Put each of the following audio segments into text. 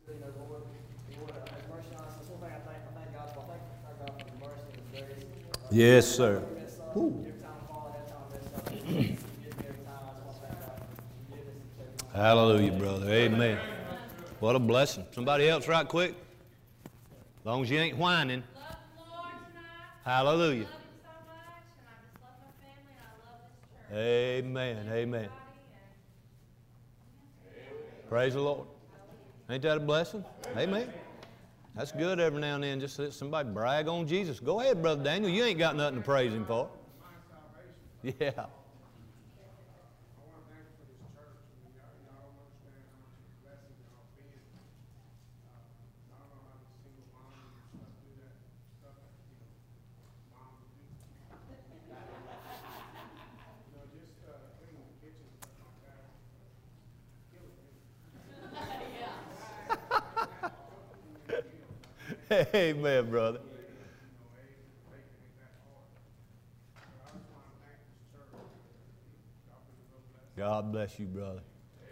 You know, Lord has mercy on us. That's one thing I thank God for. I thank God for the mercy and the grace. Yes, sir. Every time I fall, every time I mess up, you forgive me every time. I just want to thank God for forgiveness and taking my Hallelujah, brother. Amen. What a blessing. Somebody else right quick? As long as you ain't whining. Love the Lord tonight. Hallelujah. I love Him so much, and I just love my family, and I love this church. Amen. Amen. Everybody, Praise the Lord. Ain't that a blessing? Amen. That's good every now and then. Just let somebody brag on Jesus. Go ahead, Brother Daniel. You ain't got nothing to praise Him for. Yeah. Amen, brother. God bless you, brother.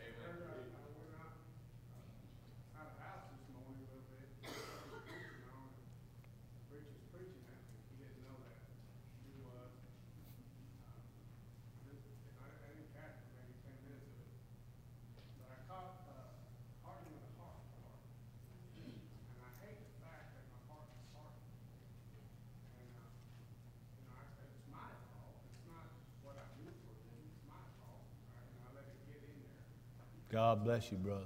God bless you, brother.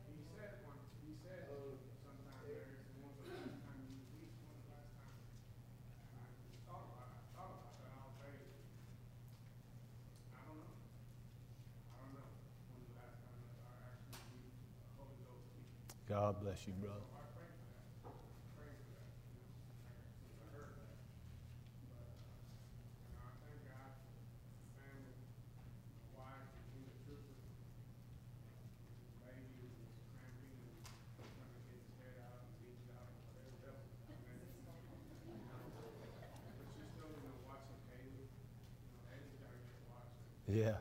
God bless you, brother. Yeah.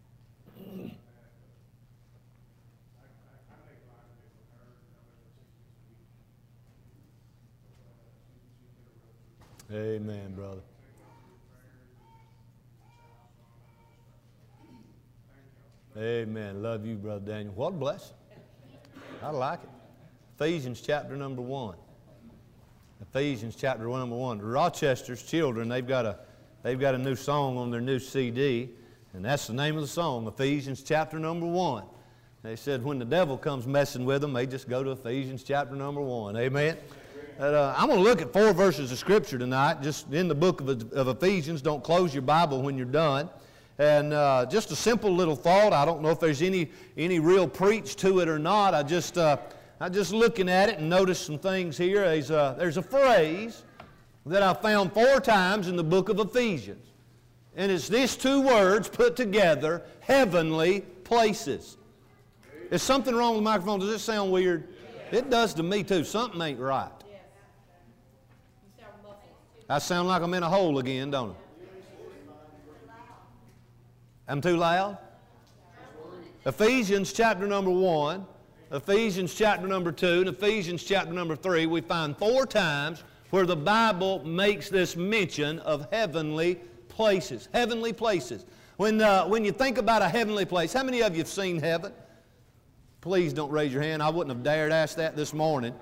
Amen, brother. Amen. Love you, Brother Daniel. What a blessing. I like it. Ephesians chapter number 1. Ephesians chapter number 1. Rochester's children, they've got a new song on their new CD, and that's the name of the song, Ephesians chapter number 1. They said when the devil comes messing with them, they just go to Ephesians chapter number 1. Amen. I'm going to look at 4 verses of Scripture tonight, just in the book of Ephesians. Don't close your Bible when you're done. And just a simple little thought. I don't know if there's any real preach to it or not. I'm just looking at it and noticed some things here. There's a phrase that I found 4 times in the book of Ephesians. And it's these 2 words put together, heavenly places. Is something wrong with the microphone? Does it sound weird? It does to me too. Something ain't right. I sound like I'm in a hole again, don't I? I'm too loud? Ephesians chapter number 1, Ephesians chapter number 2, and Ephesians chapter number 3, we find 4 times where the Bible makes this mention of heavenly places. Heavenly places. When you think about a heavenly place, how many of you have seen heaven? Please don't raise your hand. I wouldn't have dared ask that this morning.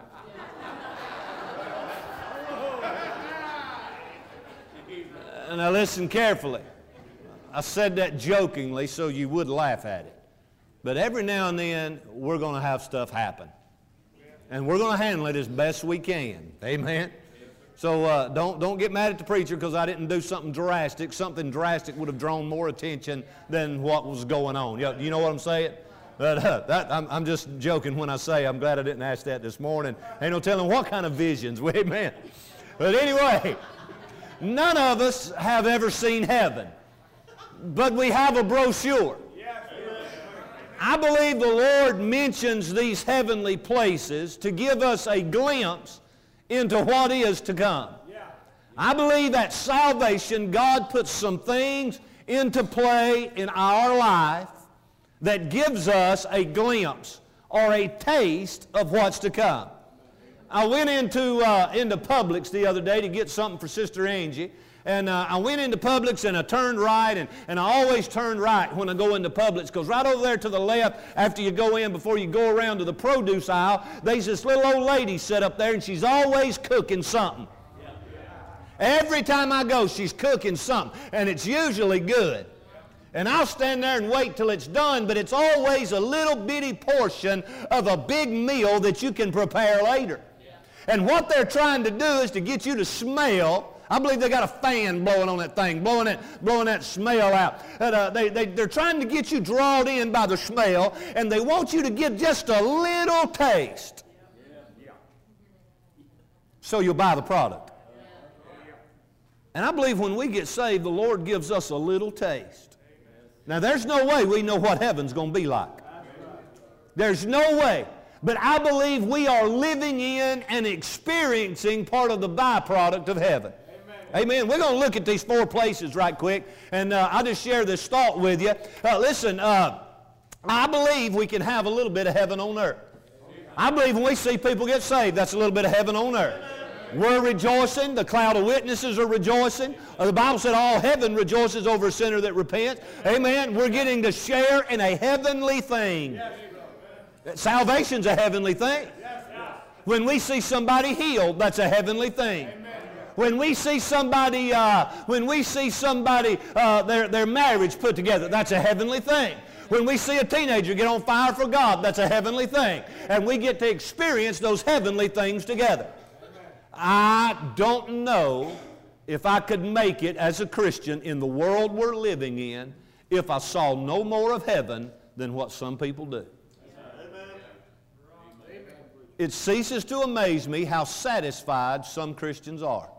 Now listen carefully. I said that jokingly so you would laugh at it. But every now and then we're going to have stuff happen. And we're going to handle it as best we can. Amen? So don't get mad at the preacher because I didn't do something drastic. Something drastic would have drawn more attention than what was going on. You know what I'm saying? But I'm just joking when I say I'm glad I didn't ask that this morning. Ain't no telling what kind of visions. Amen. But anyway, none of us have ever seen heaven. But we have a brochure. I believe the Lord mentions these heavenly places to give us a glimpse into what is to come. I believe at salvation, God puts some things into play in our life that gives us a glimpse or a taste of what's to come. I went into Publix the other day to get something for Sister Angie. And I went into Publix and I turned right, and I always turn right when I go into Publix, because right over there to the left, after you go in, before you go around to the produce aisle, there's this little old lady set up there, and she's always cooking something. Every time I go, she's cooking something, and it's usually good. And I'll stand there and wait till it's done, but it's always a little bitty portion of a big meal that you can prepare later. And what they're trying to do is to get you to smell. I believe they got a fan blowing on that thing, blowing that smell out. They're trying to get you drawn in by the smell, and they want you to get just a little taste. So you'll buy the product. And I believe when we get saved, the Lord gives us a little taste. Now, there's no way we know what heaven's going to be like. There's no way. But I believe we are living in and experiencing part of the byproduct of heaven. Amen. We're going to look at these 4 places right quick, and I'll just share this thought with you. Listen, I believe we can have a little bit of heaven on earth. I believe when we see people get saved, that's a little bit of heaven on earth. We're rejoicing. The cloud of witnesses are rejoicing. The Bible said all heaven rejoices over a sinner that repents. Amen. We're getting to share in a heavenly thing. Salvation's a heavenly thing. When we see somebody healed, that's a heavenly thing. When we see somebody, their marriage put together, that's a heavenly thing. When we see a teenager get on fire for God, that's a heavenly thing. And we get to experience those heavenly things together. I don't know if I could make it as a Christian in the world we're living in if I saw no more of heaven than what some people do. It ceases to amaze me how satisfied some Christians are.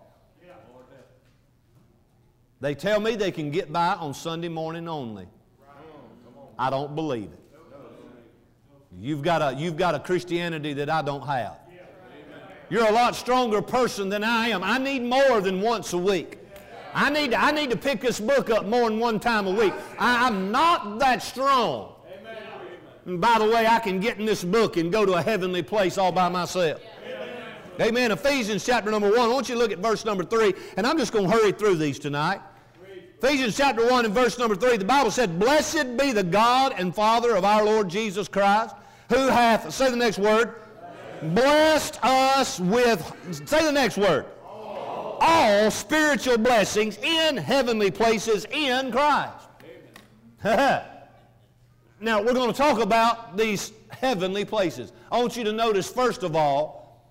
They tell me they can get by on Sunday morning only. I don't believe it. You've got a Christianity that I don't have. You're a lot stronger person than I am. I need more than once a week. I need to pick this book up more than one time a week. I'm not that strong. And by the way, I can get in this book and go to a heavenly place all by myself. Amen. Ephesians chapter number 1. I want you to look at verse number 3, and I'm just going to hurry through these tonight. Ephesians chapter 1 and verse number 3, the Bible said, "Blessed be the God and Father of our Lord Jesus Christ, who hath," say the next word, "blessed us with," say the next word, "all spiritual blessings in heavenly places in Christ." Now, we're going to talk about these heavenly places. I want you to notice first of all,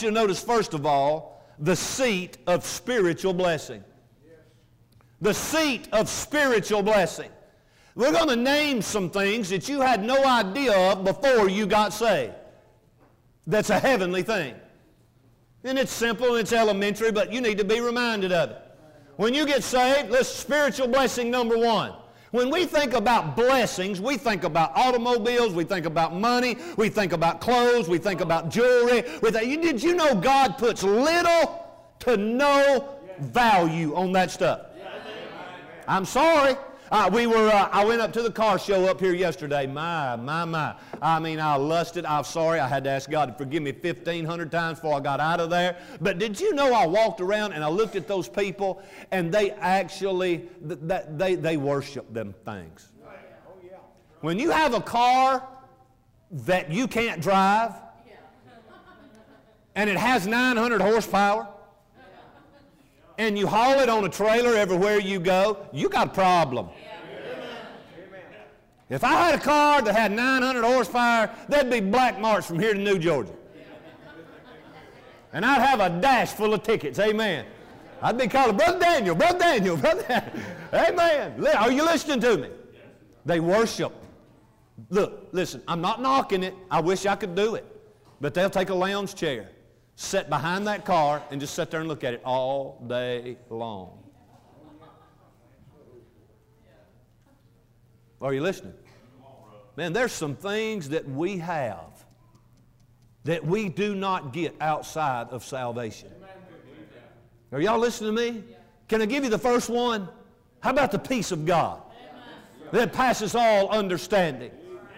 the seat of spiritual blessing. The seat of spiritual blessing. We're going to name some things that you had no idea of before you got saved. That's a heavenly thing. And it's simple and it's elementary, but you need to be reminded of it. When you get saved, listen, spiritual blessing number 1. When we think about blessings, we think about automobiles, we think about money, we think about clothes, we think about jewelry. Did you know God puts little to no value on that stuff? I'm sorry. I went up to the car show up here yesterday. My. I mean, I lusted. I'm sorry. I had to ask God to forgive me 1,500 times before I got out of there. But did you know I walked around and I looked at those people and they actually, they worship them things. When you have a car that you can't drive and it has 900 horsepower, and you haul it on a trailer everywhere you go, you got a problem. If I had a car that had 900 horsepower, there'd be black marks from here to New Georgia. And I'd have a dash full of tickets, amen. I'd be calling, Brother Daniel, Brother Daniel, Brother Daniel. Amen. Are you listening to me? They worship. Look, listen, I'm not knocking it. I wish I could do it. But they'll take a lounge chair, sit behind that car, and just sit there and look at it all day long. Are you listening? Man, there's some things that we have that we do not get outside of salvation. Are y'all listening to me? Can I give you the first one? How about the peace of God that passes all understanding?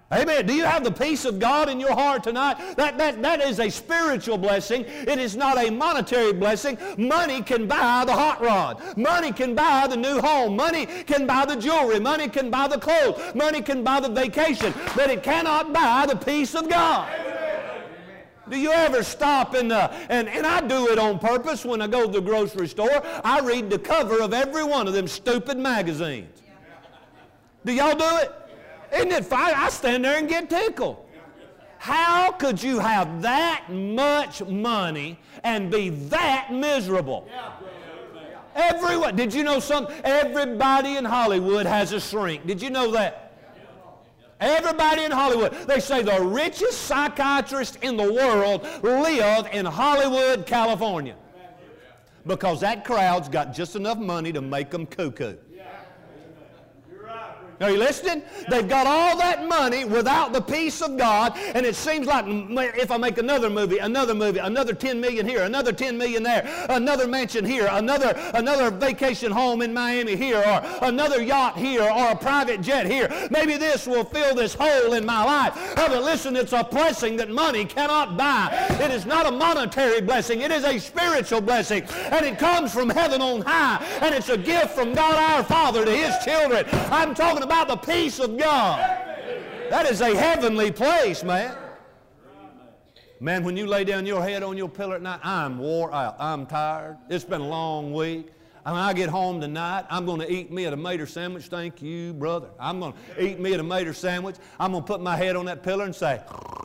Amen. Do you have the peace of God in your heart tonight? That is a spiritual blessing. It is not a monetary blessing. Money can buy the hot rod. Money can buy the new home. Money can buy the jewelry. Money can buy the clothes. Money can buy the vacation. But it cannot buy the peace of God. Do you ever stop and I do it on purpose when I go to the grocery store. I read the cover of every one of them stupid magazines. Do y'all do it? Isn't it fine? I stand there and get tickled. How could you have that much money and be that miserable? Everyone. Did you know something? Everybody in Hollywood has a shrink. Did you know that? Everybody in Hollywood. They say the richest psychiatrists in the world live in Hollywood, California. Because that crowd's got just enough money to make them cuckoo. Are you listening? They've got all that money without the peace of God, and it seems like if I make another movie, another 10 million here, another 10 million there, another mansion here, another vacation home in Miami here, or another yacht here, or a private jet here. Maybe this will fill this hole in my life. Oh, but listen, it's a blessing that money cannot buy. It is not a monetary blessing. It is a spiritual blessing, and it comes from heaven on high, and it's a gift from God our Father to His children. I'm talking about the peace of God. That is a heavenly place, man. Man, when you lay down your head on your pillow at night, I'm wore out. I'm tired. It's been a long week. And when I get home tonight, I'm going to eat me a tomato sandwich. Thank you, brother. I'm going to eat me a tomato sandwich. I'm going to put my head on that pillow and say,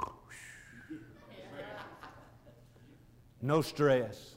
no stress.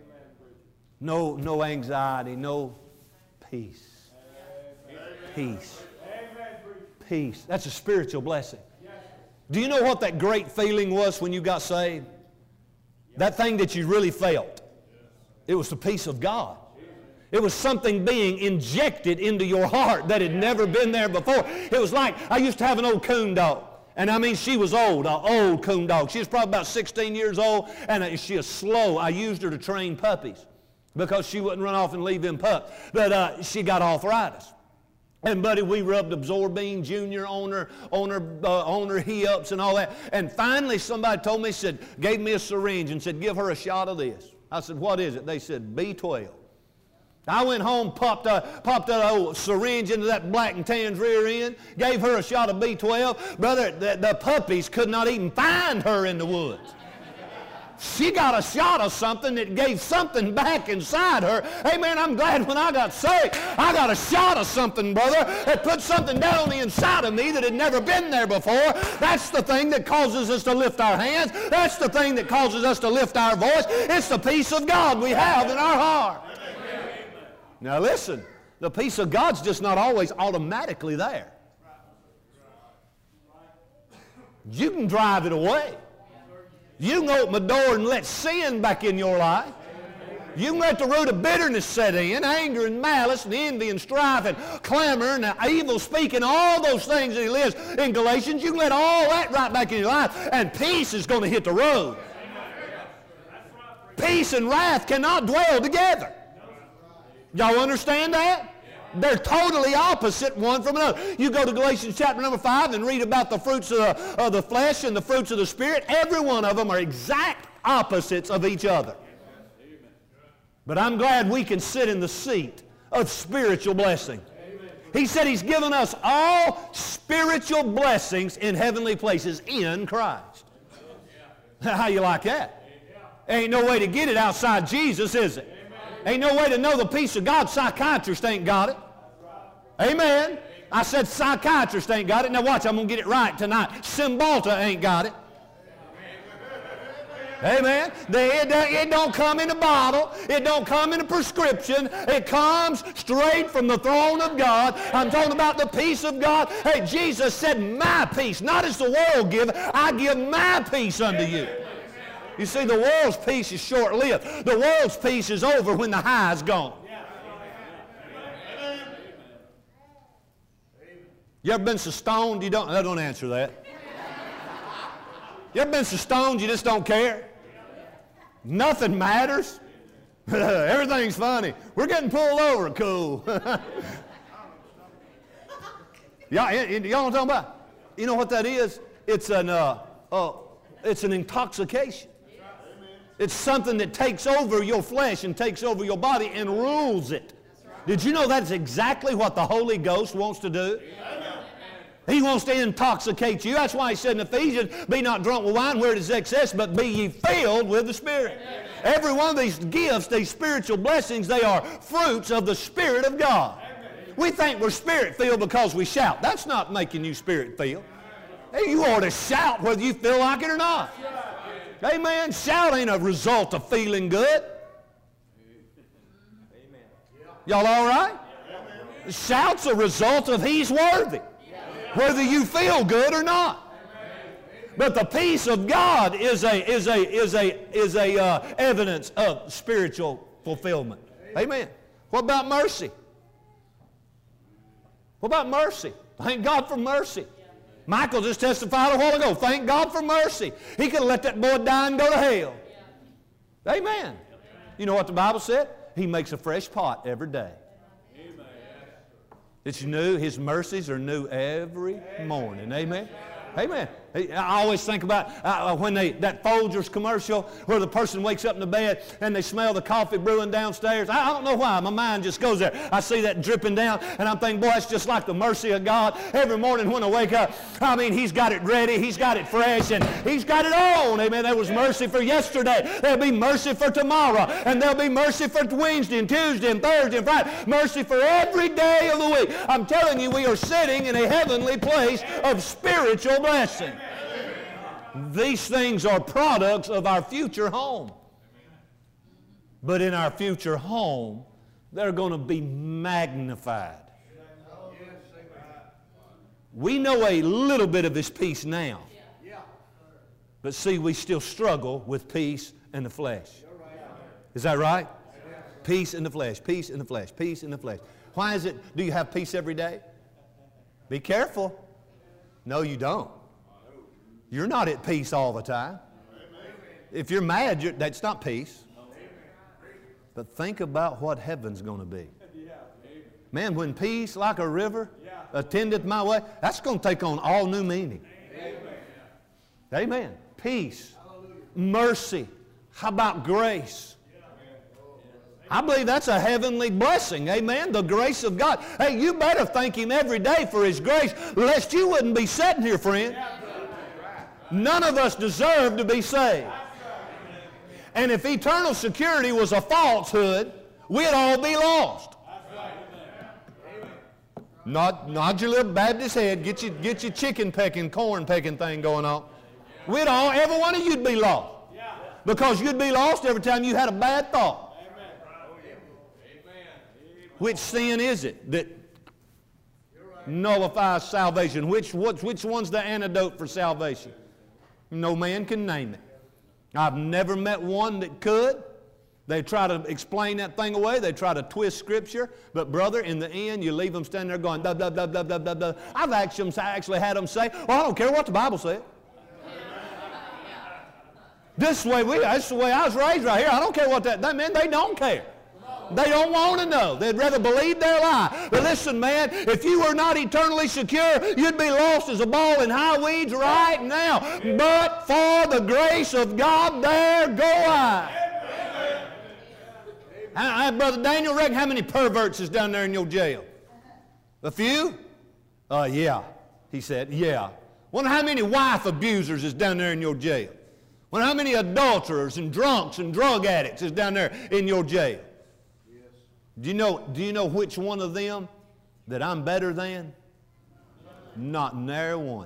No anxiety. No peace. Peace. Peace. That's a spiritual blessing. Do you know what that great feeling was when you got saved? That thing that you really felt. It was the peace of God. It was something being injected into your heart that had never been there before. It was like, I used to have an old coon dog. And I mean, she was old, an old coon dog. She was probably about 16 years old, and she was slow. I used her to train puppies because she wouldn't run off and leave them pups. But she got arthritis. And buddy, we rubbed Absorbine Junior on her hips and all that. And finally somebody told me, gave me a syringe and said, give her a shot of this. I said, what is it? They said, B12. I went home, popped that old syringe into that black and tan's rear end, gave her a shot of B12. Brother, the puppies could not even find her in the woods. She got a shot of something that gave something back inside her. Hey, man, I'm glad when I got saved, I got a shot of something, brother, that put something down on the inside of me that had never been there before. That's the thing that causes us to lift our hands. That's the thing that causes us to lift our voice. It's the peace of God we have in our heart. Now, listen, the peace of God's just not always automatically there. You can drive it away. You can open the door and let sin back in your life. You can let the root of bitterness set in, anger and malice and envy and strife and clamor and evil speaking, all those things that he lists in Galatians. You can let all that right back in your life, and peace is going to hit the road. Peace and wrath cannot dwell together. Y'all understand that? They're totally opposite one from another. You go to Galatians chapter number 5 and read about the fruits of the flesh and the fruits of the Spirit. Every one of them are exact opposites of each other. But I'm glad we can sit in the seat of spiritual blessing. He said He's given us all spiritual blessings in heavenly places in Christ. How you like that? Ain't no way to get it outside Jesus, is it? Ain't no way to know the peace of God. Psychiatrists ain't got it. Amen. I said psychiatrists ain't got it. Now watch, I'm going to get it right tonight. Cymbalta ain't got it. Amen. It don't come in a bottle. It don't come in a prescription. It comes straight from the throne of God. I'm talking about the peace of God. Hey, Jesus said, my peace, not as the world giveth, I give my peace unto you. You see, the world's peace is short-lived. The world's peace is over when the high's gone. You ever been so stoned you don't answer that. You ever been so stoned you just don't care? Nothing matters. Everything's funny. We're getting pulled over. Cool. Y'all know what I'm talking about? You know what that is? It's an intoxication. It's something that takes over your flesh and takes over your body and rules it. Did you know that's exactly what the Holy Ghost wants to do? He wants to intoxicate you. That's why he said in Ephesians, be not drunk with wine where it is excess, but be ye filled with the Spirit. Every one of these gifts, these spiritual blessings, they are fruits of the Spirit of God. We think we're Spirit-filled because we shout. That's not making you Spirit-filled. Hey, you ought to shout whether you feel like it or not. Amen. Shout ain't a result of feeling good. Y'all all right? Shout's a result of He's worthy, whether you feel good or not. But the peace of God is a evidence of spiritual fulfillment. Amen. What about mercy? What about mercy? Thank God for mercy. Michael just testified a while ago. Thank God for mercy. He could have let that boy die and go to hell. Amen. You know what the Bible said? He makes a fresh pot every day. It's new. His mercies are new every morning. Amen. Amen. I always think about when that Folgers commercial where the person wakes up in the bed and they smell the coffee brewing downstairs. I don't know why. My mind just goes there. I see that dripping down and I'm thinking, boy, it's just like the mercy of God. Every morning when I wake up, I mean, He's got it ready. He's got it fresh and He's got it on. Amen. There was mercy for yesterday. There'll be mercy for tomorrow. And there'll be mercy for Wednesday and Tuesday and Thursday and Friday. Mercy for every day of the week. I'm telling you, we are sitting in a heavenly place of spiritual blessing. These things are products of our future home. But in our future home, they're going to be magnified. We know a little bit of His peace now. But see, we still struggle with peace in the flesh. Is that right? Peace in the flesh, peace in the flesh, peace in the flesh. Why is it, do you have peace every day? Be careful. No, you don't. You're not at peace all the time. If you're mad, that's not peace. But think about what heaven's going to be. Man, when peace like a river attendeth my way, that's going to take on all new meaning. Amen. Peace, mercy. How about grace? I believe that's a heavenly blessing. Amen. The grace of God. Hey, you better thank Him every day for His grace, lest you wouldn't be sitting here, friend. None of us deserve to be saved. And if eternal security was a falsehood, we'd all be lost. Nod your little Baptist head. Get your chicken pecking, corn pecking thing going on. Every one of you'd be lost. Because you'd be lost every time you had a bad thought. Which sin is it that nullifies salvation? Which one's the antidote for salvation? No man can name it. I've never met one that could. They try to explain that thing away. They try to twist Scripture. But brother, in the end, you leave them standing there going, blah, blah, blah, blah, blah, blah, blah. I've actually had them say, well, I don't care what the Bible said. That's the way I was raised right here. I don't care what that meant. They don't care. They don't want to know. They'd rather believe their lie. But listen, man, if you were not eternally secure, you'd be lost as a ball in high weeds right now. But for the grace of God, there go I. Brother Daniel, reckon how many perverts is down there in your jail? A few? Yeah, he said, yeah. Wonder how many wife abusers is down there in your jail? Wonder how many adulterers and drunks and drug addicts is down there in your jail? Do you know which one of them that I'm better than? Not nary one.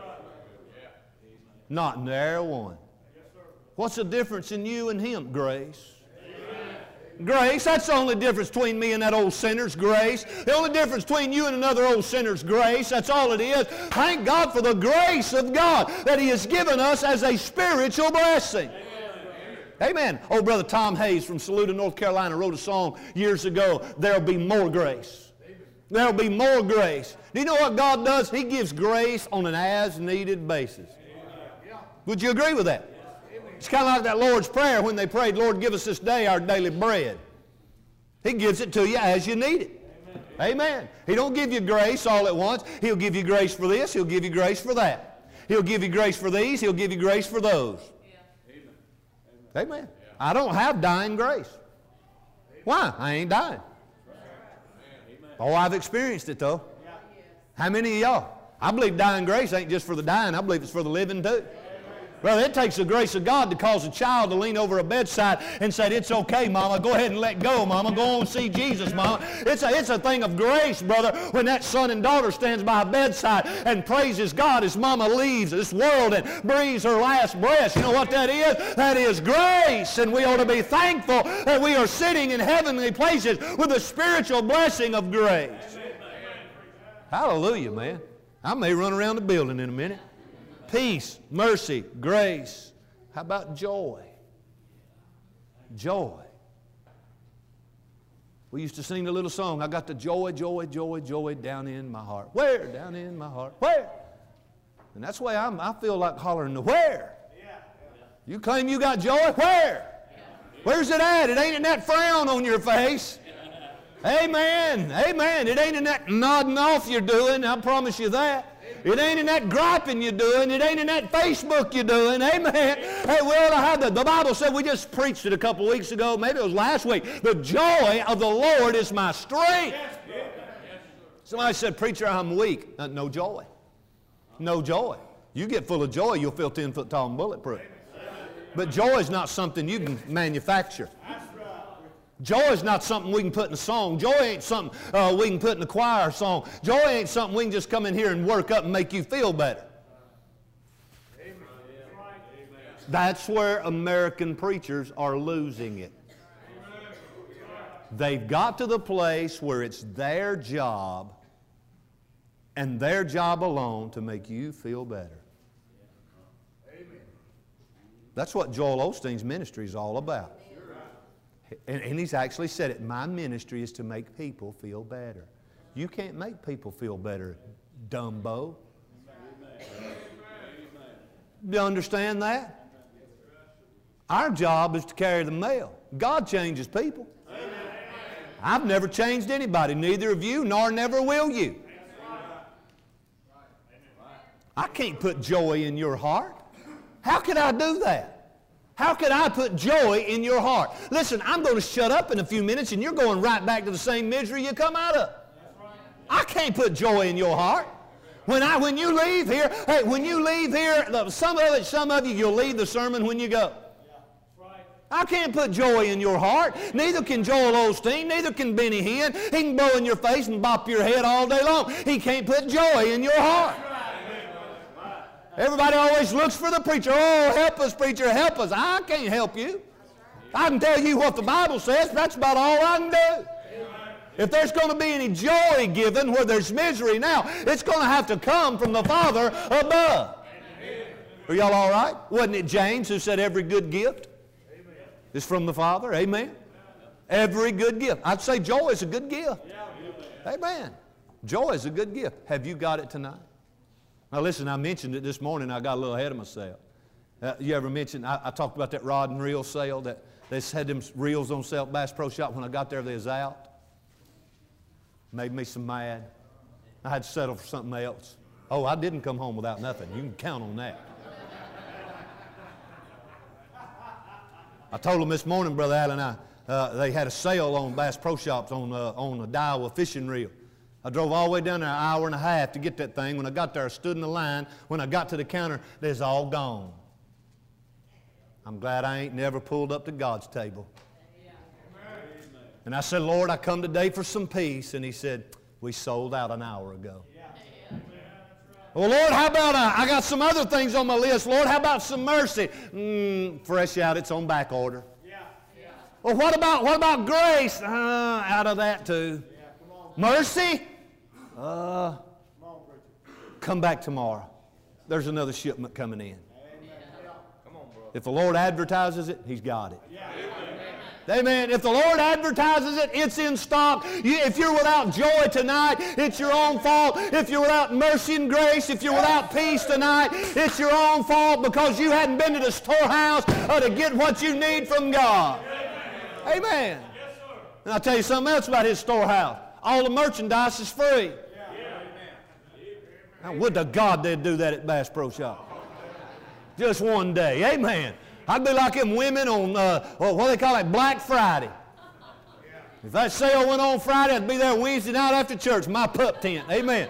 Not nary one. What's the difference in you and him? Grace. Grace, that's the only difference between me and that old sinner's grace. The only difference between you and another old sinner's grace, that's all it is. Thank God for the grace of God that He has given us as a spiritual blessing. Amen. Old brother Tom Hayes from Saluda, North Carolina, wrote a song years ago, There'll Be More Grace. There'll be more grace. Do you know what God does? He gives grace on an as-needed basis. Would you agree with that? It's kind of like that Lord's Prayer when they prayed, Lord, give us this day our daily bread. He gives it to you as you need it. Amen. He don't give you grace all at once. He'll give you grace for this. He'll give you grace for that. He'll give you grace for these. He'll give you grace for those. Amen. I don't have dying grace. Why? I ain't dying. Oh, I've experienced it though. How many of y'all? I believe dying grace ain't just for the dying. I believe it's for the living too. Brother, it takes the grace of God to cause a child to lean over a bedside and say, it's okay, Mama. Go ahead and let go, Mama. Go on and see Jesus, Mama. It's a thing of grace, brother, when that son and daughter stands by a bedside and praises God as Mama leaves this world and breathes her last breath. You know what that is? That is grace. And we ought to be thankful that we are sitting in heavenly places with the spiritual blessing of grace. Hallelujah, man. I may run around the building in a minute. Peace, mercy, grace. How about joy? Joy. We used to sing the little song, I got the joy, joy, joy, joy down in my heart. Where? Down in my heart. Where? And that's why I feel like hollering the where. You claim you got joy? Where? Where's it at? It ain't in that frown on your face. Amen. Amen. It ain't in that nodding off you're doing. I promise you that. It ain't in that griping you're doing. It ain't in that Facebook you're doing. Amen. Hey, we ought to have the Bible said, we just preached it a couple weeks ago. Maybe it was last week. The joy of the Lord is my strength. Somebody said, preacher, I'm weak. No joy. No joy. You get full of joy, you'll feel 10 foot tall and bulletproof. But joy is not something you can manufacture. Joy is not something we can put in a song. Joy ain't something we can put in a choir song. Joy ain't something we can just come in here and work up and make you feel better. Amen. That's where American preachers are losing it. They've got to the place where it's their job and their job alone to make you feel better. That's what Joel Osteen's ministry is all about. And he's actually said it, my ministry is to make people feel better. You can't make people feel better, Dumbo. Do you understand that? Our job is to carry the mail. God changes people. I've never changed anybody, neither of you, nor never will you. I can't put joy in your heart. How can I do that? How can I put joy in your heart? Listen, I'm going to shut up in a few minutes and you're going right back to the same misery you come out of. I can't put joy in your heart. When you leave here, hey, when you leave here, some of you, you'll leave the sermon when you go. I can't put joy in your heart. Neither can Joel Osteen. Neither can Benny Hinn. He can blow in your face and bop your head all day long. He can't put joy in your heart. Everybody always looks for the preacher. Oh, help us, preacher, help us. I can't help you. I can tell you what the Bible says. That's about all I can do. If there's going to be any joy given where there's misery now, it's going to have to come from the Father above. Are y'all all right? Wasn't it James who said every good gift is from the Father? Amen. Every good gift. I'd say joy is a good gift. Amen. Joy is a good gift. Have you got it tonight? Now listen, I mentioned it this morning. I got a little ahead of myself. You ever mentioned, I talked about that rod and reel sale that they had them reels on sale at Bass Pro Shop. When I got there, they was out. Made me some mad. I had to settle for something else. Oh, I didn't come home without nothing. You can count on that. I told them this morning, Brother Allen, they had a sale on Bass Pro Shops on a Daiwa fishing reel. I drove all the way down there an hour and a half to get that thing. When I got there, I stood in the line. When I got to the counter, it's all gone. I'm glad I ain't never pulled up to God's table. And I said, Lord, I come today for some peace. And he said, we sold out an hour ago. Well, Lord, how about I got some other things on my list. Lord, how about some mercy? Fresh out, it's on back order. Well, what about grace? Out of that too. Mercy? Come back tomorrow. There's another shipment coming in. If the Lord advertises it, He's got it. Amen. If the Lord advertises it, it's in stock. If you're without joy tonight, it's your own fault. If you're without mercy and grace, if you're without peace tonight, it's your own fault because you hadn't been to the storehouse to get what you need from God. Amen. And I'll tell you something else about His storehouse. All the merchandise is free. Now, would to God they'd do that at Bass Pro Shop. Just one day. Amen. I'd be like them women on, what do they call it, Black Friday. If that sale went on Friday, I'd be there Wednesday night after church, my pup tent. Amen.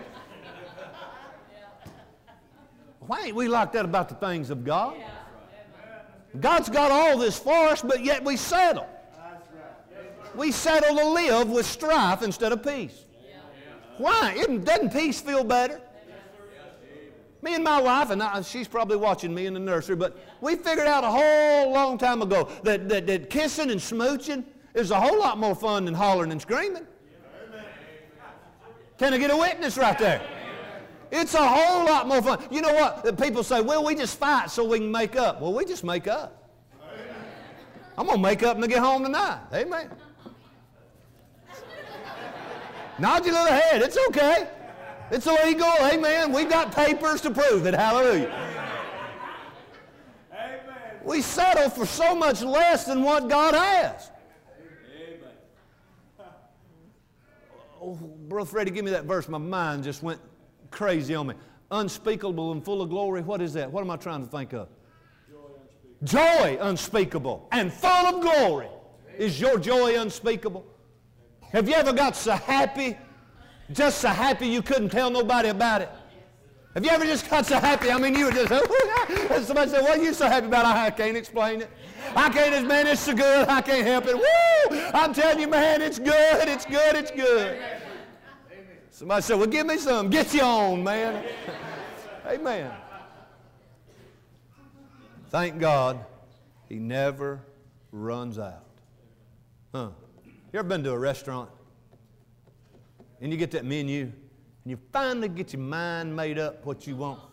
Why ain't we like that about the things of God? God's got all this for us, but yet we settle. We settle to live with strife instead of peace. Why? Doesn't peace feel better? Me and my wife, and she's probably watching me in the nursery, but we figured out a whole long time ago that kissing and smooching is a whole lot more fun than hollering and screaming. Can I get a witness right there? It's a whole lot more fun. You know what? People say, well, we just fight so we can make up. Well, we just make up. I'm going to make up when I get home tonight. Amen. Nod your little head. It's okay. It's illegal. Amen. We've got papers to prove it. Hallelujah. Amen. We settle for so much less than what God has. Amen. Oh, Brother Freddie, give me that verse. My mind just went crazy on me. Unspeakable and full of glory. What is that? What am I trying to think of? Joy unspeakable and full of glory. Is your joy unspeakable? Have you ever got so happy, just so happy you couldn't tell nobody about it? Have you ever just got so happy? I mean, you were just, and somebody said, what are you so happy about? I can't explain it. I can't, man, it's so good. I can't help it. Woo! I'm telling you, man, it's good. It's good. It's good. Somebody said, well, give me some. Get you on, man. Amen. Thank God he never runs out. Huh. You ever been to a restaurant and you get that menu and you finally get your mind made up what you want?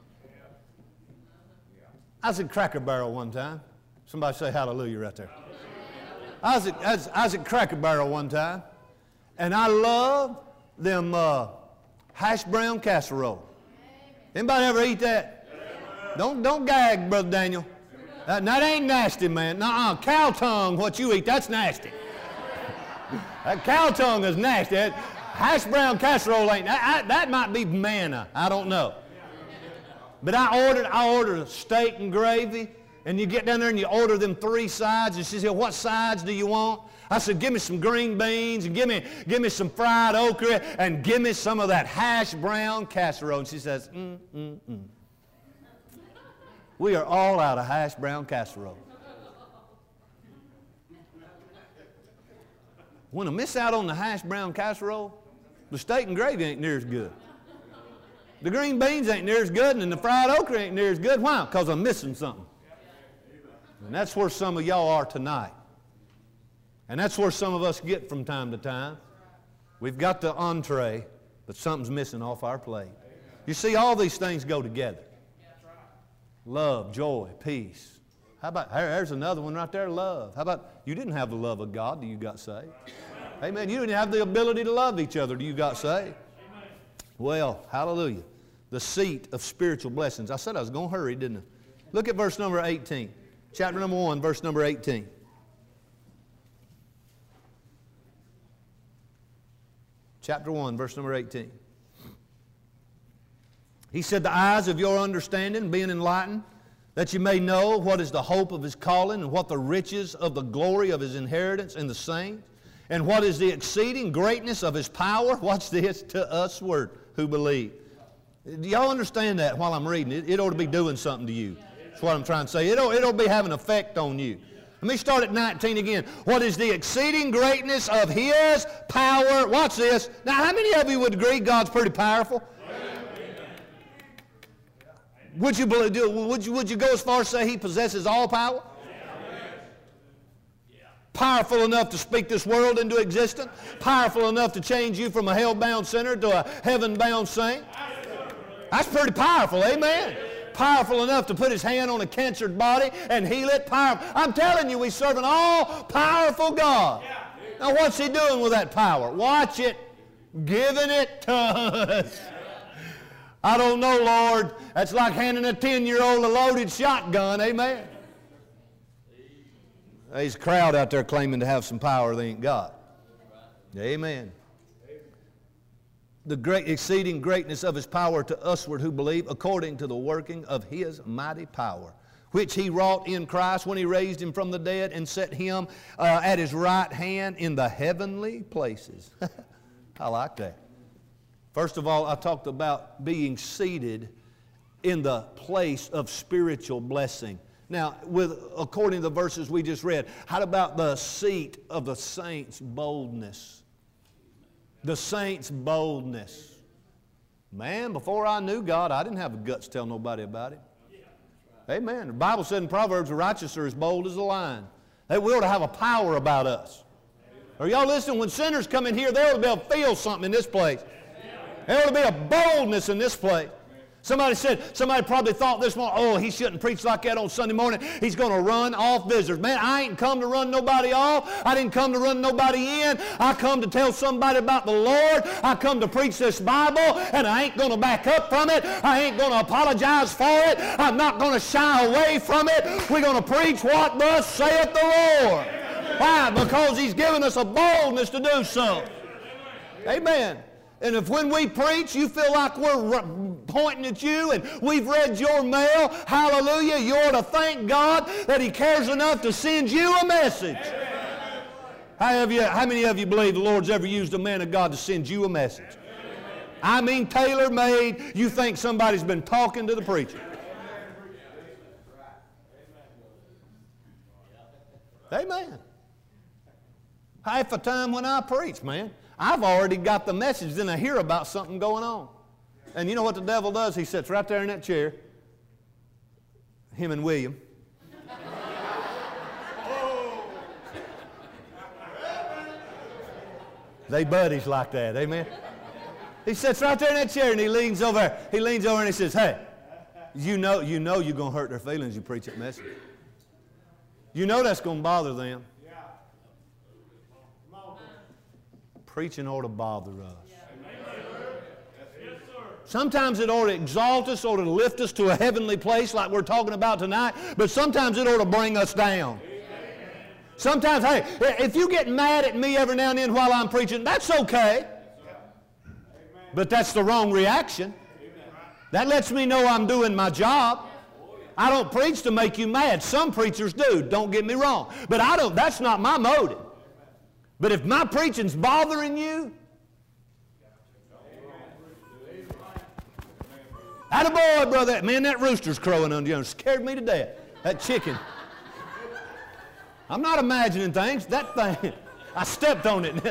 I was at Cracker Barrel one time. Somebody say hallelujah right there. I was at Cracker Barrel one time, and I love them hash brown casserole. Anybody ever eat that? Don't gag, Brother Daniel. That ain't nasty, man. Nuh-uh. Cow tongue, what you eat, that's nasty. That cow tongue is nasty. That hash brown casserole ain't. That might be manna. I don't know. But I ordered a steak and gravy, and you get down there and you order them 3 sides. And she said, what sides do you want? I said, give me some green beans, and give me some fried okra, and give me some of that hash brown casserole. And she says, We are all out of hash brown casserole. When I miss out on the hash brown casserole, the steak and gravy ain't near as good. The green beans ain't near as good, and the fried okra ain't near as good. Why? Because I'm missing something. And that's where some of y'all are tonight. And that's where some of us get from time to time. We've got the entree, but something's missing off our plate. You see, all these things go together. Love, joy, peace. How about, there's another one right there, love. How about, you didn't have the love of God till you got saved. Amen. You didn't have the ability to love each other till you got saved. Well, hallelujah. The seat of spiritual blessings. I said I was going to hurry, didn't I? Look at verse number 18. Chapter number 1, verse number 18. Chapter 1, verse number 18. He said, the eyes of your understanding being enlightened, that you may know what is the hope of his calling, and what the riches of the glory of his inheritance in the saints, and what is the exceeding greatness of his power, watch this, to usward who believe. Do y'all understand that while I'm reading it? It ought to be doing something to you. That's what I'm trying to say. It ought to be having an effect on you. Let me start at 19 again. What is the exceeding greatness of his power? Watch this. Now, how many of you would agree God's pretty powerful? Would you go as far as say he possesses all power? Powerful enough to speak this world into existence? Powerful enough to change you from a hell-bound sinner to a heaven-bound saint? That's pretty powerful, amen? Powerful enough to put his hand on a cancered body and heal it. Powerful. I'm telling you, we serve an all-powerful God. Now, what's he doing with that power? Watch it. Giving it to us. I don't know, Lord. That's like handing a 10-year-old a loaded shotgun, amen? There's a crowd out there claiming to have some power they ain't got. Amen. the great exceeding greatness of his power to usward who believe, according to the working of his mighty power, which he wrought in Christ when he raised him from the dead and set him at his right hand in the heavenly places. I like that. First of all, I talked about being seated in the place of spiritual blessing. Now, according to the verses we just read, how about the seat of the saints' boldness? The saints' boldness. Man, before I knew God, I didn't have the guts to tell nobody about it. Amen. The Bible said in Proverbs, the righteous are as bold as a lion. They will to have a power about us. Are y'all listening? When sinners come in here, they ought to be able to feel something in this place. There ought to be a boldness in this place. Somebody probably thought this morning, oh, he shouldn't preach like that on Sunday morning. He's going to run off visitors. Man, I ain't come to run nobody off. I didn't come to run nobody in. I come to tell somebody about the Lord. I come to preach this Bible, and I ain't going to back up from it. I ain't going to apologize for it. I'm not going to shy away from it. We're going to preach what thus saith the Lord. Why? Because he's given us a boldness to do so. Amen. And if when we preach you feel like we're pointing at you and we've read your mail, hallelujah, you ought to thank God that he cares enough to send you a message. How many of you believe the Lord's ever used a man of God to send you a message? I mean tailor-made. You think somebody's been talking to the preacher. Amen. Half the time when I preach, man, I've already got the message, then I hear about something going on. And you know what the devil does? He sits right there in that chair, him and William. They buddies like that, amen? He sits right there in that chair and he leans over. He leans over and he says, hey, you know you're going to hurt their feelings you preach that message. You know that's going to bother them. Preaching ought to bother us. Sometimes it ought to exalt us, ought to lift us to a heavenly place like we're talking about tonight, but sometimes it ought to bring us down. Sometimes, hey, if you get mad at me every now and then while I'm preaching, that's okay. But that's the wrong reaction. That lets me know I'm doing my job. I don't preach to make you mad. Some preachers do, don't get me wrong. But that's not my motive. But if my preaching's bothering you, attaboy, brother. Man, that rooster's crowing under you. It scared me to death. That chicken. I'm not imagining things. That thing, I stepped on it.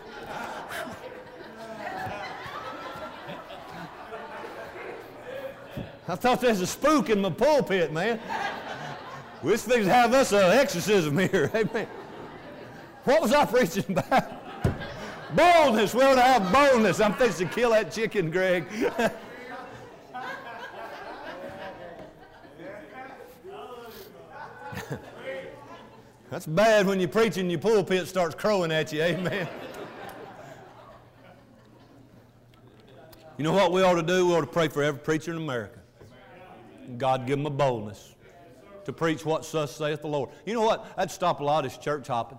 I thought there's a spook in my pulpit, man. We're supposed to have us an exorcism here. Amen. What was I preaching about? Boldness. We ought to have boldness. I'm fixing to kill that chicken, Greg. That's bad when you're preaching and your pulpit starts crowing at you. Amen. You know what we ought to do? We ought to pray for every preacher in America. God give them a boldness to preach what thus saith the Lord. You know what? That'd stop a lot of this church hopping.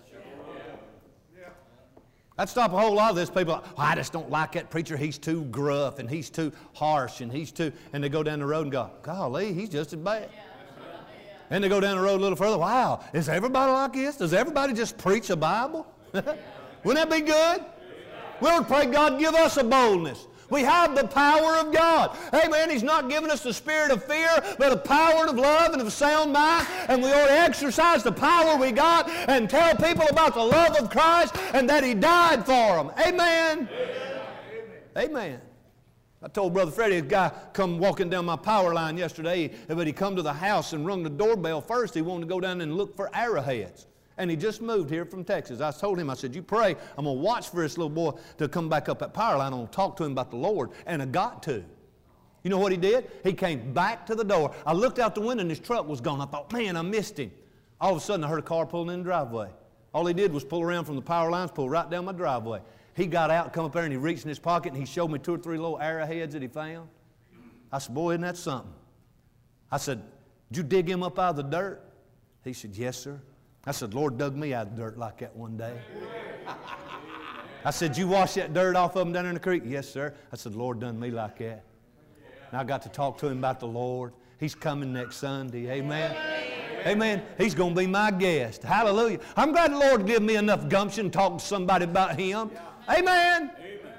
That'd stop a whole lot of this. People, oh, I just don't like that preacher. He's too gruff and he's too harsh and and they go down the road and go, golly, he's just as bad. And they go down the road a little further. Wow, is everybody like this? Does everybody just preach the Bible? Wouldn't that be good? We ought to pray God give us a boldness. We have the power of God. Amen. He's not giving us the spirit of fear, but a power of love and of a sound mind. And we ought to exercise the power we got and tell people about the love of Christ and that he died for them. Amen. Amen. I told Brother Freddie, a guy come walking down my power line yesterday, but he come to the house and rung the doorbell first. He wanted to go down and look for arrowheads. And he just moved here from Texas. I told him, I said, you pray, I'm going to watch for this little boy to come back up that power line. I'm going to talk to him about the Lord. And I got to. You know what he did? He came back to the door. I looked out the window and his truck was gone. I thought, man, I missed him. All of a sudden, I heard a car pulling in the driveway. All he did was pull around from the power lines, pull right down my driveway. He got out, come up there, and he reached in his pocket, and he showed me 2 or 3 little arrowheads that he found. I said, boy, isn't that something? I said, did you dig him up out of the dirt? He said, yes, sir. I said, Lord dug me out of dirt like that one day. I said, you wash that dirt off of them down there in the creek? Yes, sir. I said, the Lord done me like that. And I got to talk to him about the Lord. He's coming next Sunday. Amen. Amen. He's going to be my guest. Hallelujah. I'm glad the Lord gave me enough gumption to talk to somebody about him. Amen.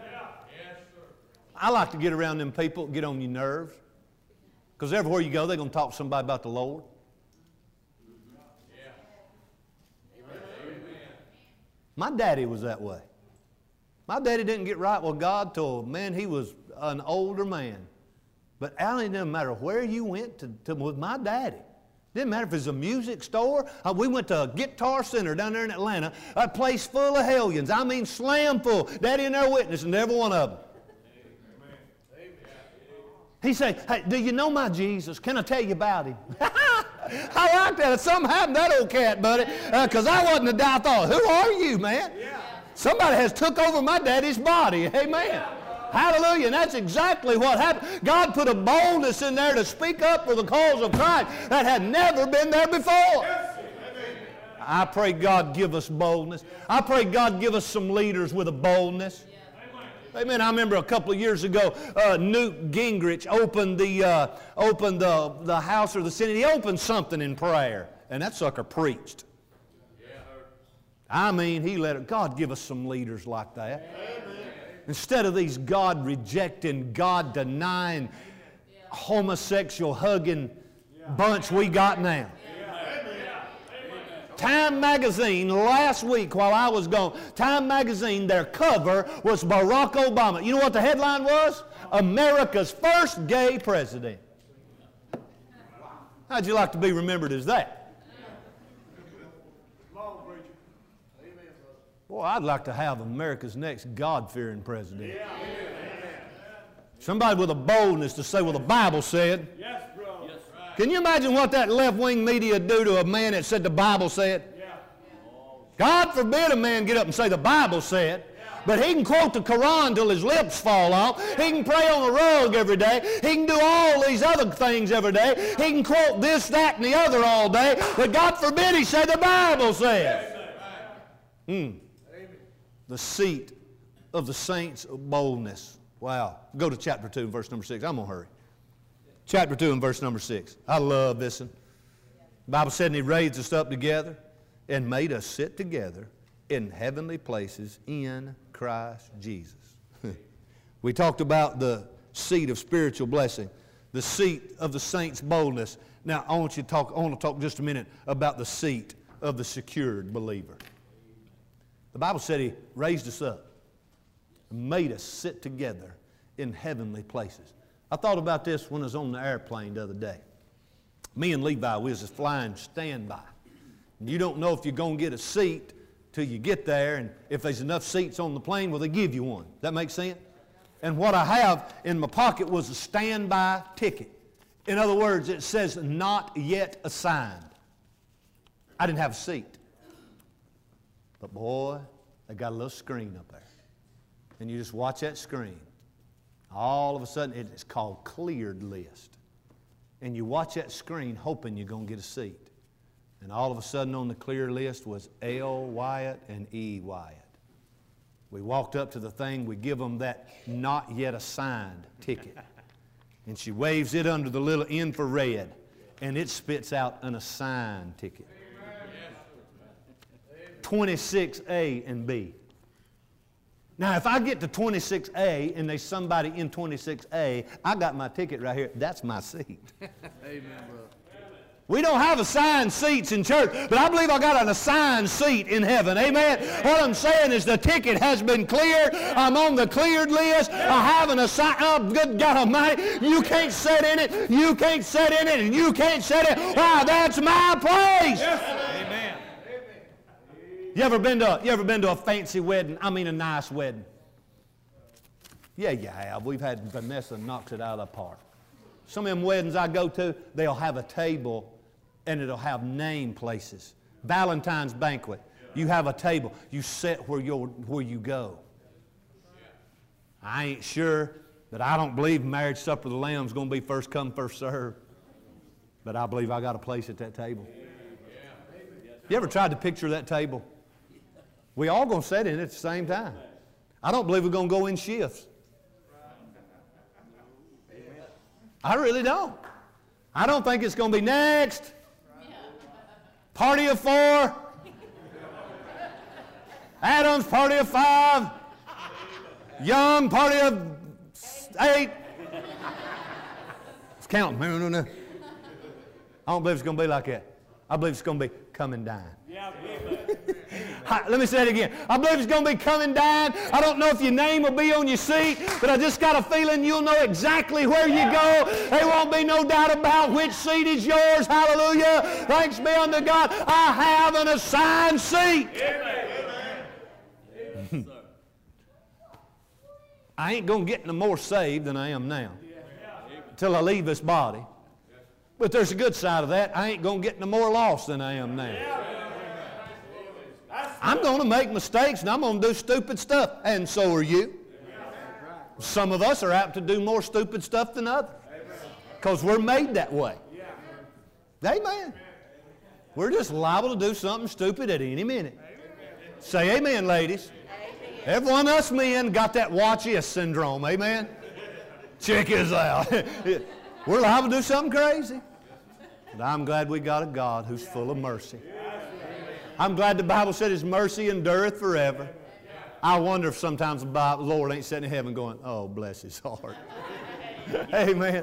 I like to get around them people, get on your nerves. Because everywhere you go, they're going to talk to somebody about the Lord. My daddy was that way. My daddy didn't get right with God till, man, he was an older man. But Alan, it didn't matter where you went with my daddy. Didn't matter if it was a music store. We went to a Guitar Center down there in Atlanta, a place full of hellions. I mean, slam full. Daddy and there witnessing every one of them. He said, hey, do you know my Jesus? Can I tell you about him? I like that. Something happened to that old cat, buddy, because I wasn't a die. I thought, who are you, man? Somebody has took over my daddy's body. Amen. Hallelujah. And that's exactly what happened. God put a boldness in there to speak up for the cause of Christ that had never been there before. I pray God give us boldness. I pray God give us some leaders with a boldness. Amen. I remember a couple of years ago, Newt Gingrich opened the House or the Senate. He opened something in prayer, and that sucker preached. I mean, he let it. God give us some leaders like that. Instead of these God-rejecting, God-denying, homosexual-hugging bunch we got now. Time Magazine, last week while I was gone, Time Magazine, their cover was Barack Obama. You know what the headline was? America's first gay president. How'd you like to be remembered as that? Boy, I'd like to have America's next God-fearing president. Somebody with a boldness to say, well, the Bible said. Yes, bro. Can you imagine what that left-wing media do to a man that said the Bible said? God forbid a man get up and say the Bible said. But he can quote the Quran till his lips fall off. He can pray on a rug every day. He can do all these other things every day. He can quote this, that, and the other all day. But God forbid he say the Bible said. The seat of the saints of boldness. Wow. Go to chapter 2, verse number 6. I'm going to hurry. Chapter 2 and verse number 6. I love this one. The Bible said, and he raised us up together and made us sit together in heavenly places in Christ Jesus. We talked about the seat of spiritual blessing, the seat of the saints' boldness. Now, I want to talk just a minute about the seat of the secured believer. The Bible said he raised us up and made us sit together in heavenly places. I thought about this when I was on the airplane the other day. Me and Levi, we was just flying standby. You don't know if you're going to get a seat till you get there, and if there's enough seats on the plane, well, they give you one. That makes sense? And what I have in my pocket was a standby ticket. In other words, it says not yet assigned. I didn't have a seat. But boy, they got a little screen up there. And you just watch that screen. All of a sudden, it's called cleared list. And you watch that screen hoping you're going to get a seat. And all of a sudden on the clear list was L. Wyatt and E. Wyatt. We walked up to the thing, we give them that not yet assigned ticket. And she waves it under the little infrared, and it spits out an assigned ticket. 26A and B. Now, if I get to 26A and there's somebody in 26A, I got my ticket right here. That's my seat. Amen, brother. We don't have assigned seats in church, but I believe I got an assigned seat in heaven. Amen? What I'm saying is the ticket has been cleared. I'm on the cleared list. I have an assigned, oh, good God Almighty, you can't sit in it, you can't sit in it, and you can't sit in it. Wow, that's my place. Amen. You ever been to a fancy wedding? I mean a nice wedding. Yeah, you have. We've had Vanessa knocks it out of the park. Some of them weddings I go to, they'll have a table and it'll have name places. Valentine's banquet. You have a table. You sit where you go. I ain't sure, but I don't believe marriage supper of the Lamb is going to be first come, first serve. But I believe I got a place at that table. You ever tried to picture that table? We all going to sit in it at the same time. I don't believe we're going to go in shifts. I really don't. I don't think it's going to be next. Party of 4. Adams, party of 5. Young, party of 8. Let's count them. I don't believe it's going to be like that. I believe it's going to be come and dine. Let me say it again. I believe it's going to be come and dine. I don't know if your name will be on your seat, but I just got a feeling you'll know exactly where you go. There won't be no doubt about which seat is yours. Hallelujah. Thanks be unto God. I have an assigned seat. Amen. I ain't going to get no more saved than I am now until I leave this body. But there's a good side of that. I ain't going to get no more lost than I am now. I'm going to make mistakes and I'm going to do stupid stuff. And so are you. Some of us are apt to do more stupid stuff than others. Because we're made that way. Amen. We're just liable to do something stupid at any minute. Say amen, ladies. Every one of us men got that watch this syndrome. Amen. Check this out. We're liable to do something crazy. But I'm glad we got a God who's full of mercy. I'm glad the Bible said His mercy endureth forever. I wonder if sometimes the Lord ain't sitting in heaven going, oh, bless His heart. Amen.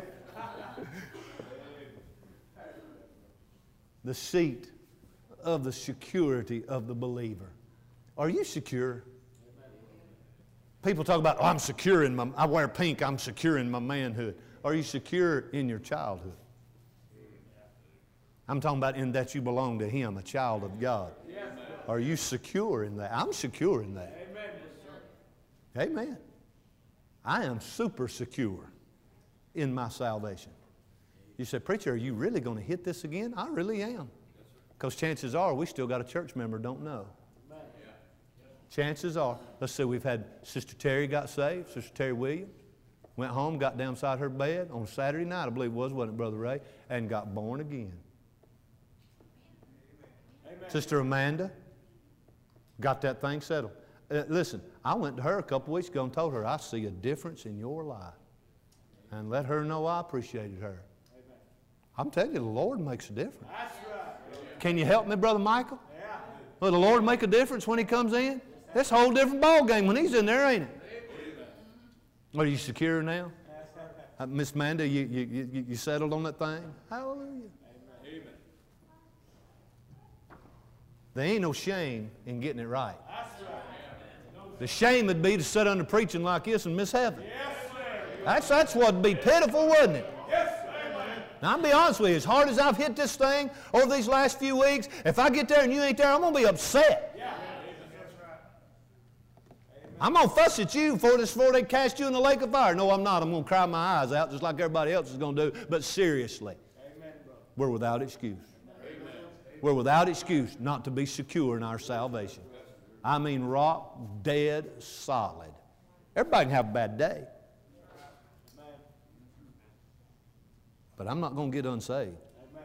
The seat of the security of the believer. Are you secure? People talk about, oh, I'm secure in my, I wear pink, I'm secure in my manhood. Are you secure in your childhood? I'm talking about in that you belong to Him, a child of God. Are you secure in that? I'm secure in that. Amen. I am super secure in my salvation. You say, preacher, are you really going to hit this again? I really am. Because chances are we still got a church member don't know. Chances are. Let's say we've had Sister Terry got saved, Sister Terry Williams. Went home, got down beside her bed on Saturday night, I believe it was, wasn't it, Brother Ray? And got born again. Amen. Sister Amanda got that thing settled. Listen, I went to her a couple weeks ago and told her, I see a difference in your life. And let her know I appreciated her. Amen. I'm telling you, the Lord makes a difference. That's right. Can you help me, Brother Michael? Yeah. Will the Lord make a difference when He comes in? It's a whole different ball game when He's in there, ain't it? Are you secure now? Miss Amanda, you settled on that thing? Hallelujah. Amen. There ain't no shame in getting it right. The shame would be to sit under preaching like this and miss heaven. That's what'd be pitiful, wouldn't it? Now, I'll be honest with you, as hard as I've hit this thing over these last few weeks, if I get there and you ain't there, I'm going to be upset. I'm going to fuss at you before they cast you in the lake of fire. No, I'm not. I'm going to cry my eyes out just like everybody else is going to do. But seriously, amen, we're without excuse. Amen. We're without excuse not to be secure in our salvation. I mean rock, dead, solid. Everybody can have a bad day. But I'm not going to get unsaved.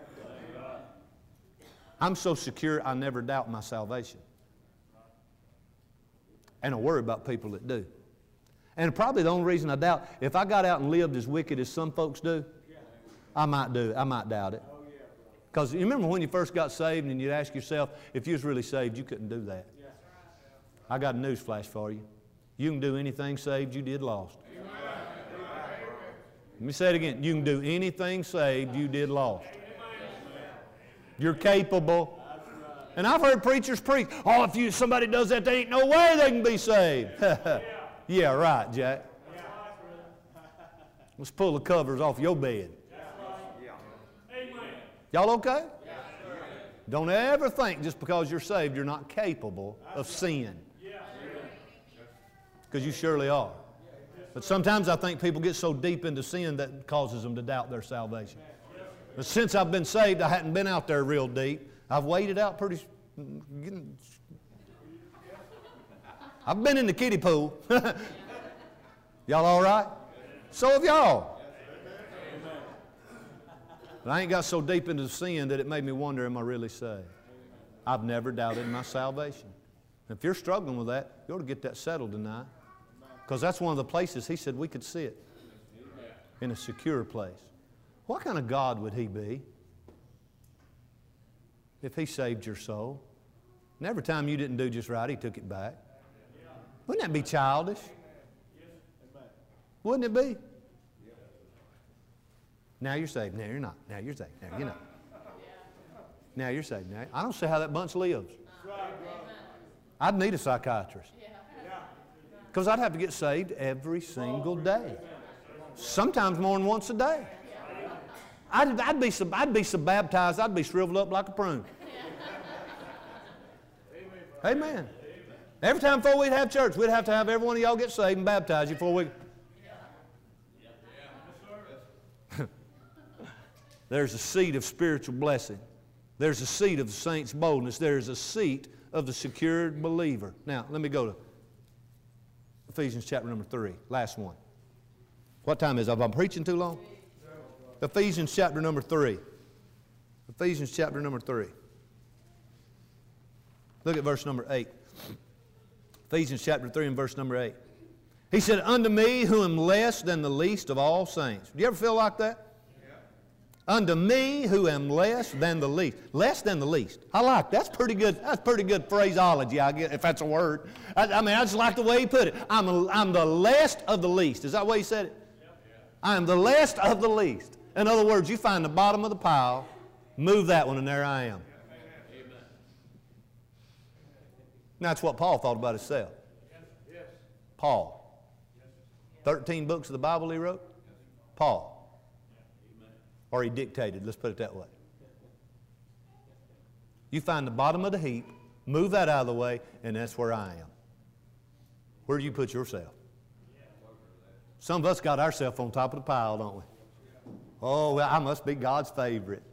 I'm so secure I never doubt my salvation. And I worry about people that do. And probably the only reason I doubt, if I got out and lived as wicked as some folks do, I might doubt it. Because you remember when you first got saved and you'd ask yourself, if you was really saved, you couldn't do that. I got a news flash for you. You can do anything saved you did lost. Let me say it again. You can do anything saved you did lost. You're capable. And I've heard preachers preach, oh, if somebody does that, there ain't no way they can be saved. Yeah, right, Jack. Let's pull the covers off your bed. Y'all okay? Don't ever think just because you're saved you're not capable of sin. Because you surely are. But sometimes I think people get so deep into sin that causes them to doubt their salvation. But since I've been saved, I hadn't been out there real deep. I've waded out pretty. I've been in the kiddie pool. Y'all all right? So have y'all. But I ain't got so deep into sin that it made me wonder, am I really saved? I've never doubted my salvation. If you're struggling with that, you ought to get that settled tonight. Because that's one of the places He said we could sit in a secure place. What kind of God would He be if He saved your soul? And every time you didn't do just right, He took it back. Wouldn't that be childish? Wouldn't it be? Now you're saved. Now you're not. Now you're saved. Now you're not. Now you're saved. Now, I don't see how that bunch lives. I'd need a psychiatrist. Because I'd have to get saved every single day. Sometimes more than once a day. I'd be so baptized, I'd be shriveled up like a prune. Amen. Every time before we'd have church, we'd have to have every one of y'all get saved and baptize you before we... There's a seat of spiritual blessing. There's a seat of the saint's boldness. There's a seat of the secured believer. Now, let me go to Ephesians chapter number 3, last one. What time is it? Have I preaching too long? Ephesians chapter number 3. Ephesians chapter number 3. Look at verse number 8. Ephesians chapter 3 and verse number 8. He said, unto me who am less than the least of all saints. Do you ever feel like that? Unto me who am less than the least. Less than the least. I like that. That's pretty good. That's pretty good phraseology, I guess, if that's a word. I just like the way he put it. I'm the least of the least. Is that the way he said it? I am the least of the least. In other words, you find the bottom of the pile, move that one, and there I am. That's what Paul thought about himself. Paul. 13 books of the Bible he wrote? Paul. Or he dictated, let's put it that way. You find the bottom of the heap, move that out of the way, and that's where I am. Where do you put yourself? Some of us got ourselves on top of the pile, don't we? Oh, well, I must be God's favorite.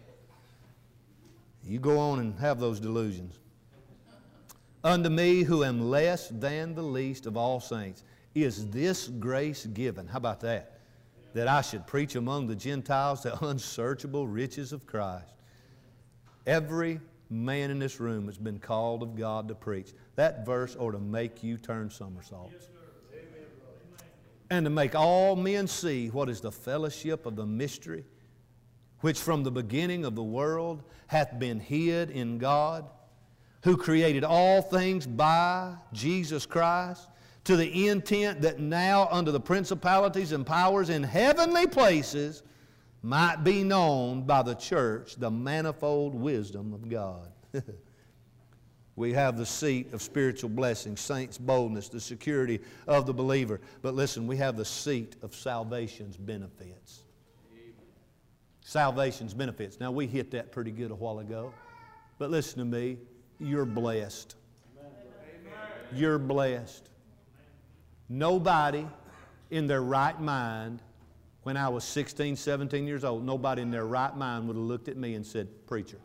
You go on and have those delusions. Unto me who am less than the least of all saints is this grace given. How about that? That I should preach among the Gentiles the unsearchable riches of Christ. Every man in this room has been called of God to preach. That verse ought to make you turn somersaults. And to make all men see what is the fellowship of the mystery, which from the beginning of the world hath been hid in God, who created all things by Jesus Christ, to the intent that now under the principalities and powers in heavenly places might be known by the church the manifold wisdom of God. We have the seat of spiritual blessing, saints' boldness, the security of the believer. But listen, we have the seat of salvation's benefits. Salvation's benefits. Now, we hit that pretty good a while ago. But listen to me, you're blessed. You're blessed. Nobody in their right mind, when I was 16, 17 years old, nobody in their right mind would have looked at me and said, preacher.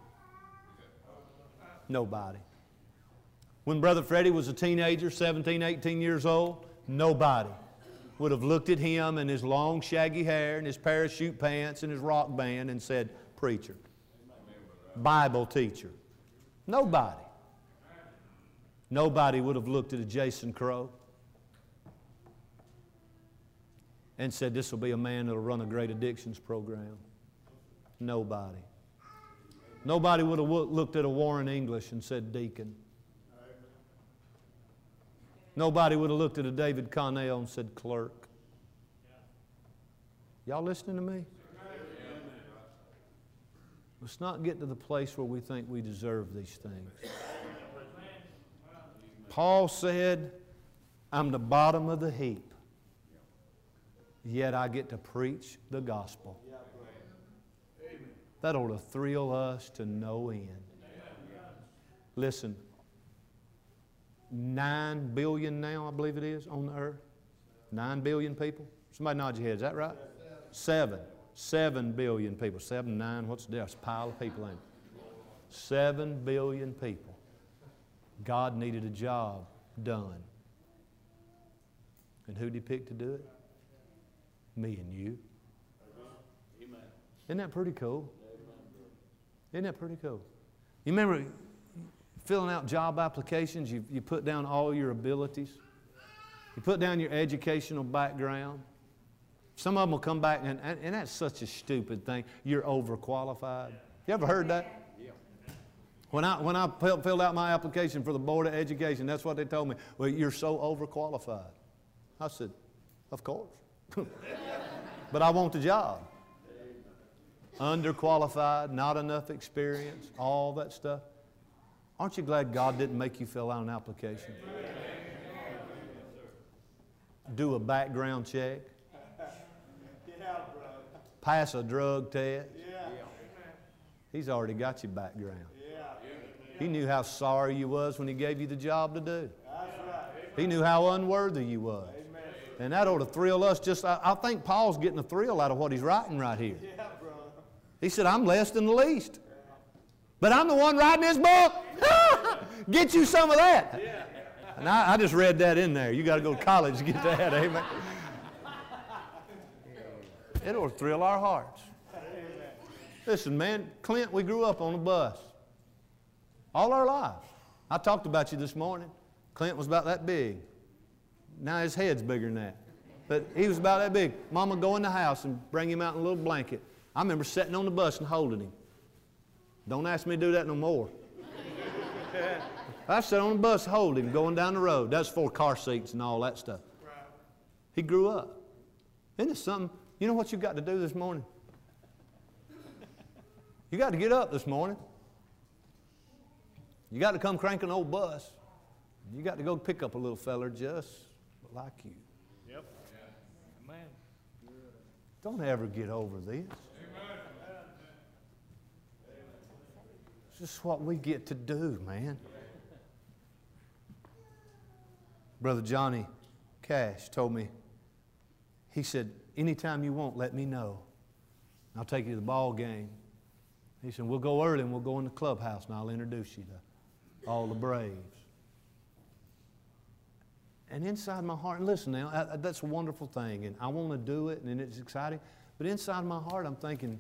Nobody. When Brother Freddie was a teenager, 17, 18 years old, nobody would have looked at him and his long shaggy hair and his parachute pants and his rock band and said, preacher, Bible teacher. Nobody. Nobody would have looked at a Jason Crow and said, this will be a man that will run a great addictions program. Nobody. Nobody would have looked at a Warren English and said, deacon. Nobody would have looked at a David Connell and said, clerk. Y'all listening to me? Let's not get to the place where we think we deserve these things. Paul said, I'm the bottom of the heap, yet I get to preach the gospel. That ought to thrill us to no end. Listen, 9 billion now, I believe it is, on the earth. 9 billion people. Somebody nod your head. Is that right? 7. 7 billion people. 7, 9, what's the difference? A pile of people, ain't it? 7 billion people. God needed a job done. And who did He pick to do it? Me and you. Isn't that pretty cool? Isn't that pretty cool? You remember filling out job applications, you put down all your abilities. You put down your educational background. Some of them will come back, and that's such a stupid thing. You're overqualified. You ever heard that? When I filled out my application for the Board of Education, that's what they told me. Well, you're so overqualified. I said, of course. But I want the job. Underqualified, not enough experience, all that stuff. Aren't you glad God didn't make you fill out an application? Do a background check. Pass a drug test. He's already got your background. He knew how sorry you was when He gave you the job to do. He knew how unworthy you was. And that ought to thrill us. I think Paul's getting a thrill out of what he's writing right here. He said, I'm less than the least. But I'm the one writing this book. Get you some of that. And I just read that in there. You got to go to college to get that. Amen. It ought to thrill our hearts. Listen, man, Clint, we grew up on a bus. All our lives. I talked about you this morning. Clint was about that big. Now his head's bigger than that. But he was about that big. Mama would go in the house and bring him out in a little blanket. I remember sitting on the bus and holding him. Don't ask me to do that no more. I sat on the bus holding him, going down the road. That's for car seats and all that stuff. He grew up. Isn't it something? You know what you got to do this morning? You got to get up this morning. You got to come crank an old bus. You got to go pick up a little feller just like you. Yep. Amen. Don't ever get over this. It's just what we get to do, man. Brother Johnny Cash told me, he said, anytime you want, let me know. I'll take you to the ball game. He said, we'll go early and we'll go in the clubhouse and I'll introduce you to all the Braves. And inside my heart, and listen now, that's a wonderful thing, and I want to do it, and it's exciting, but inside my heart I'm thinking,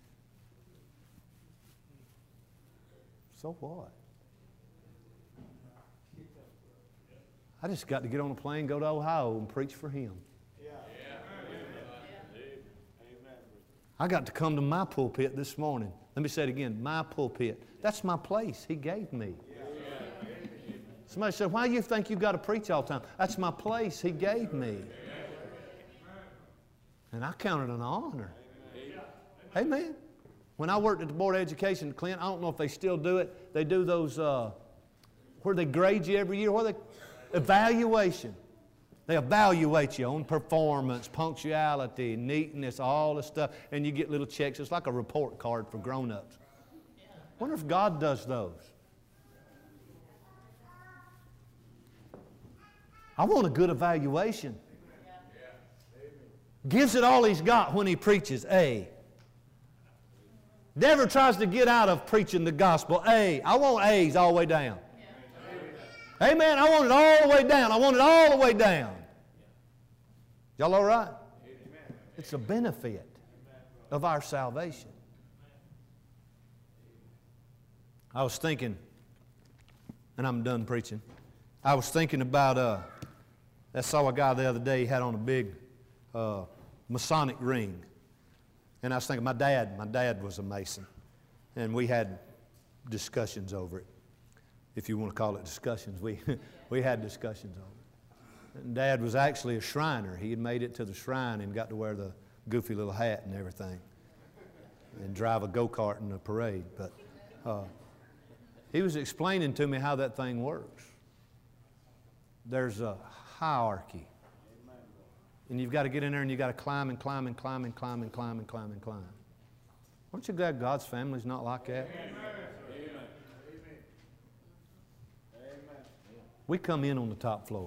so what? I just got to get on a plane, go to Ohio, and preach for Him. I got to come to my pulpit this morning. Let me say it again, my pulpit. That's my place He gave me. Somebody said, why do you think you've got to preach all the time? That's my place He gave me. And I count it an honor. Amen. When I worked at the Board of Education, Clint, I don't know if they still do it. They do those, where they grade you every year. Evaluation. They evaluate you on performance, punctuality, neatness, all the stuff. And you get little checks. It's like a report card for grown-ups. I wonder if God does those. I want a good evaluation. Gives it all he's got when he preaches. A. Never tries to get out of preaching the gospel. A. I want A's all the way down. Amen. I want it all the way down. I want it all the way down. Y'all all right? It's a benefit of our salvation. I was thinking, and I'm done preaching. I was thinking about, I saw a guy the other day, he had on a big Masonic ring. And I was thinking, my dad was a Mason. And we had discussions over it. If you want to call it discussions, we had discussions over it. And Dad was actually a Shriner. He had made it to the shrine and got to wear the goofy little hat and everything. And drive a go-kart in the parade. But he was explaining to me how that thing works. There's a hierarchy. And you've got to get in there and you've got to climb and climb and climb and climb and climb and climb and climb. Aren't you glad God's family's not like that? We come in on the top floor.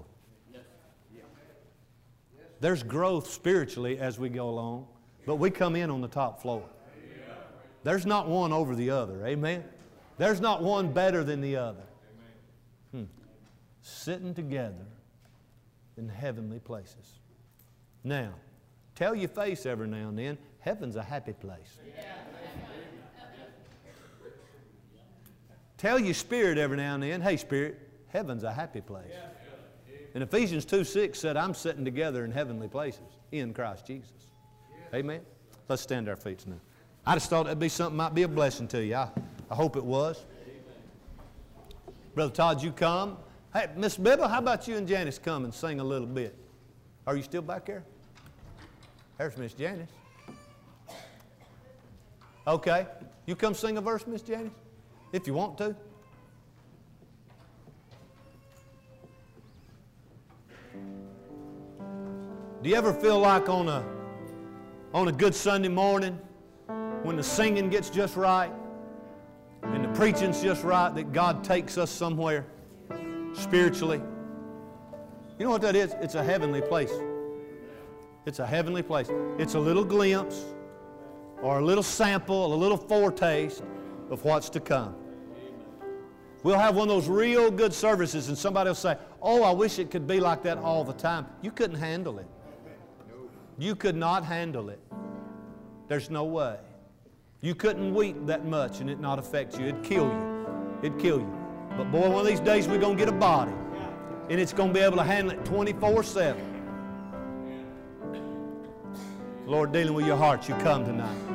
There's growth spiritually as we go along, but we come in on the top floor. There's not one over the other. Amen? There's not one better than the other. Sitting together in heavenly places. Now, tell your face every now and then, heaven's a happy place. Tell your spirit every now and then, hey spirit, heaven's a happy place. And Ephesians 2:6 said, I'm sitting together in heavenly places in Christ Jesus. Amen. Let's stand to our feet now. I just thought that'd be something might be a blessing to you. I hope it was. Brother Todd, you come. Hey, Miss Bibba, how about you and Janice come and sing a little bit? Are you still back there? There's Miss Janice. Okay. You come sing a verse, Miss Janice, if you want to. Do you ever feel like on a good Sunday morning when the singing gets just right and the preaching's just right that God takes us somewhere spiritually? You know what that is? It's a heavenly place. It's a heavenly place. It's a little glimpse or a little sample, a little foretaste of what's to come. We'll have one of those real good services and somebody will say, oh, I wish it could be like that all the time. You couldn't handle it. You could not handle it. There's no way. You couldn't weep that much and it not affect you. It'd kill you. It'd kill you. But boy, one of these days we're going to get a body. And it's going to be able to handle it 24/7. Lord, dealing with your heart, you come tonight.